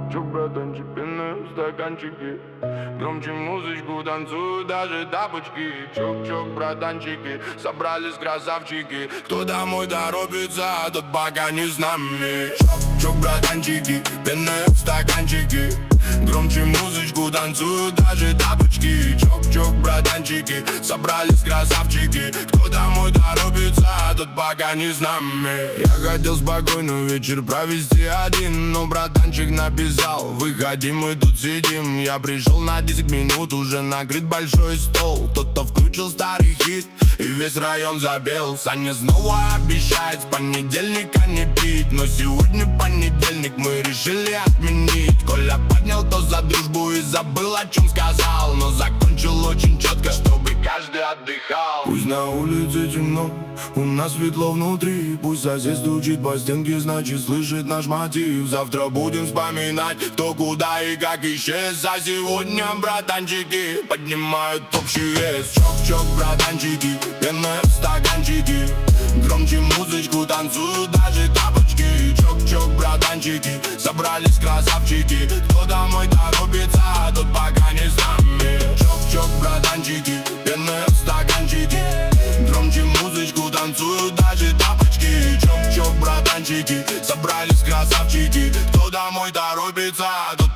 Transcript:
Чё, братанчик, пенные стаканчики, громче музычку танцуют даже тапочки. Чок-чок, братанчики, собрались красавчики. Кто домой торопится, тот пока не с нами. Чок-чок, братанчики, пенные стаканчики, громче музычку танцуют даже тапочки. Чок-чок, братанчики, собрались красавчики. Кто домой торопится, тот пока не с нами. Я хотел спокойный вечер провести один, но братанчик написал: выходи, мы тут сидим. Я пришел на 10 минут, уже накрыт большой стол. Кто-то включил старый хит, и весь район забел. Саня снова обещает с понедельника не пить, но сегодня понедельник, мы решили отменить. Коля поднял тост за дружбу и забыл, о чем сказал, но закончил очень четко, чтобы каждый отдыхал. Пусть на улице темно, у нас светло внутри. Пусть сосед стучит по стенке, значит слышит наш мотив. Завтра будем вспоминать, кто куда и как исчез. А сегодня братанчики поднимают общий вес. Чок-чок, братанчики, пенные стаканчики, громче музычку танцуют даже тапочки. Чок-чок, братанчики, собрались красавчики. Кто домой торопится, тот пока не с нами. Чок-чок, братанчики, пенные стаканчики, громче музычку танцуют даже тапочки. Чок-чок, братанчики, собрались красавчики. Кто домой торопится, тот